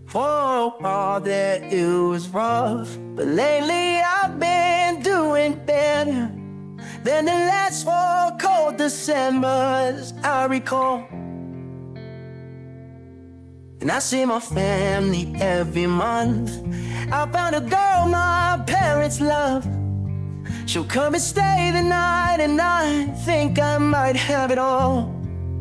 For all that it was rough, but lately I've been doing better than the last 4 cold Decembers I recall. And I see my family every month. I found a girl my parents love. She'll come and stay the night, and I think I might have it all.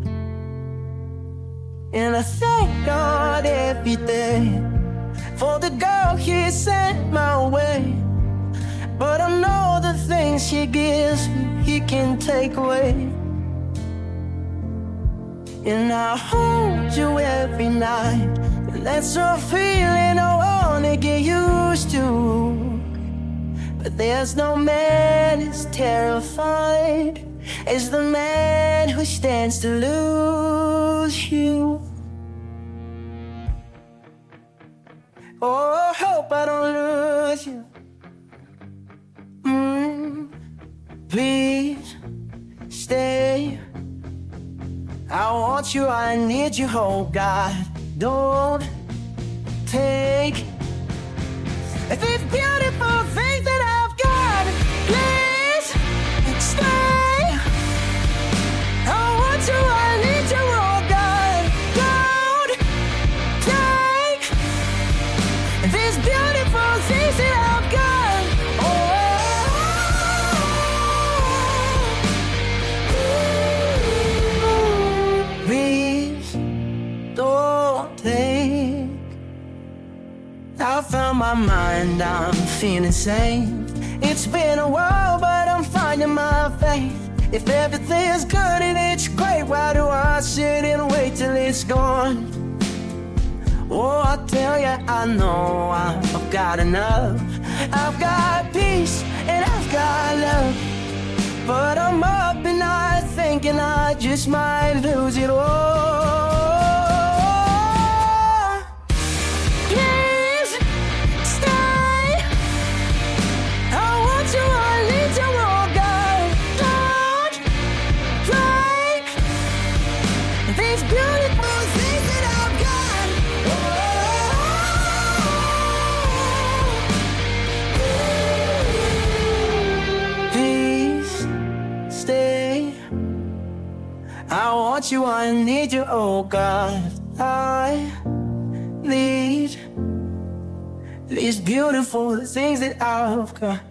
And I thank God every day for the girl He sent my way. But I know the things she gives me, He can take away. And I hold you every night, and that's a feeling I wanna get used to. But there's no man as terrified as the man who stands to lose you. Oh, I hope I don't lose you. Please stay. I want you, I need you, oh God. Don't take these beautiful things that I've got. Please stay. I want you, I need you, oh God. Don't take these beautiful things that I've got. Please don't take. I found my mind, I'm feeling safe. It's been a while, but I'm finding my faith. If everything's good and it's great, why do I sit and wait till it's gone? Oh, I tell ya, I know I've got enough. I've got peace and I've got love. But I'm up and I thinking I just might lose it all. Please stay. I want you, I need you, oh God. Don't break these beautiful things that I've got. Please stay. I want you, I need you, oh God. I need these beautiful things that I've got.